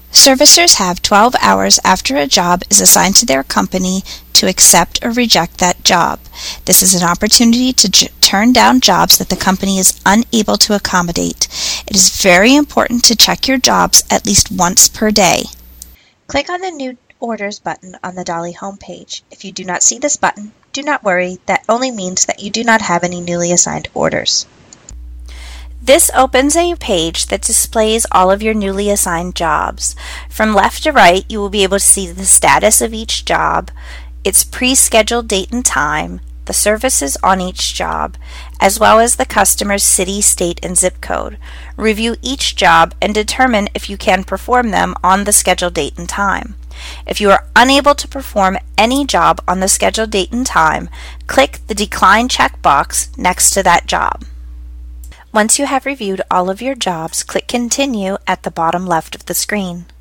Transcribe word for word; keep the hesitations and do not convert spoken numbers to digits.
Servicers have twelve hours after a job is assigned to their company to accept or reject that job. This is an opportunity to j- turn down jobs that the company is unable to accommodate. It is very important to check your jobs at least once per day. Click on the New Orders button on the Dolly homepage. If you do not see this button, do not worry. That only means that you do not have any newly assigned orders. This opens a page that displays all of your newly assigned jobs. From left to right, you will be able to see the status of each job, its pre-scheduled date and time, the services on each job, as well as the customer's city, state, and zip code. Review each job and determine if you can perform them on the scheduled date and time. If you are unable to perform any job on the scheduled date and time, click the Decline checkbox next to that job. Once you have reviewed all of your jobs, click Continue at the bottom left of the screen.